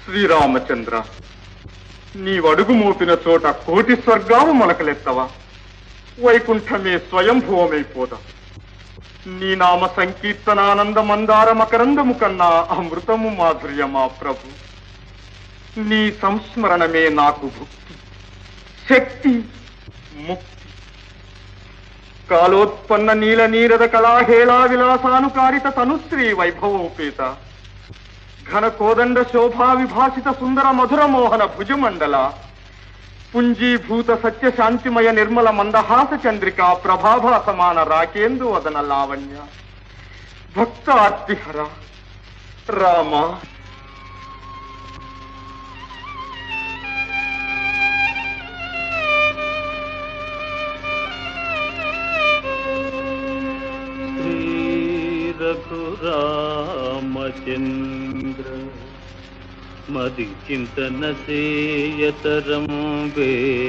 శ్రీరామచంద్ర, నీవడుగు మోపిన చోట కోటి స్వర్గాలు మొలకలెత్తవా? వైకుంఠమే స్వయంభూవమైపోదా? నీ నామ సంకీర్తనానంద మందార మకరందము కన్నా అమృతము మాధుర్యమా ప్రభు. నీ సంస్మరణమే నాకు భుక్తి, శక్తి, ముక్తి. కాలోత్పన్న నీల నీరద కళాహేళా విలాసానుకారిత తనుశ్రీ వైభవోపేత ఘన కోదండ శోభా విభాసిత సుందర మధుర మోహన భుజమండల పుంజీభూత సత్య శాంతిమయ నిర్మల మందహాస చంద్రికా ప్రభాభా సమాన రాకేందు వదన లావణ్య భక్తార్తిహర రామ. రఘురామచంద్ర మది చింతన సేయతరం వే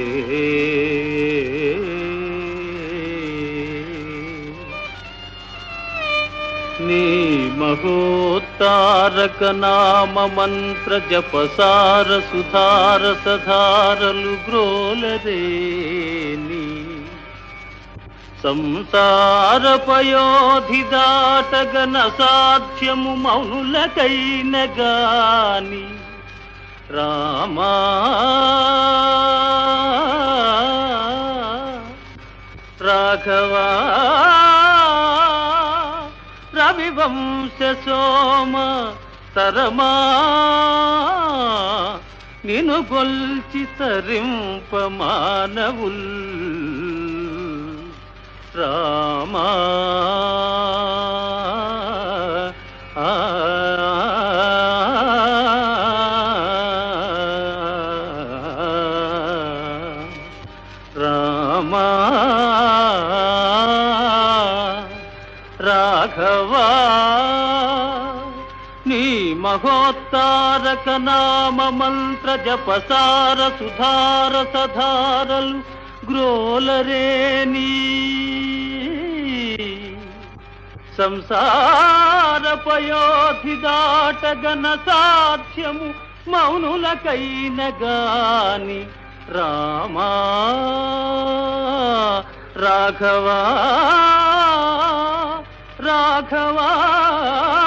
నీ మహోత్తారక నామ మంత్ర జపసార సుధార సధారలు గ్రోలరేని సంసార పయోధి దాటగన సాధ్యము మౌనులకైన గాని రామా రాఘవా రవివంశ సోమ తరమా నిను గొల్చి తరింప మానవుల్ రామా రామా రాఘవా నీ మహోత్తారక నామ మంత్ర జపసార సుధార సధారలు గ్రోలరేని సంసార పయోధి దాటగన సాధ్యము మౌనులకైన గాని రామా రాఘవా రాఘవా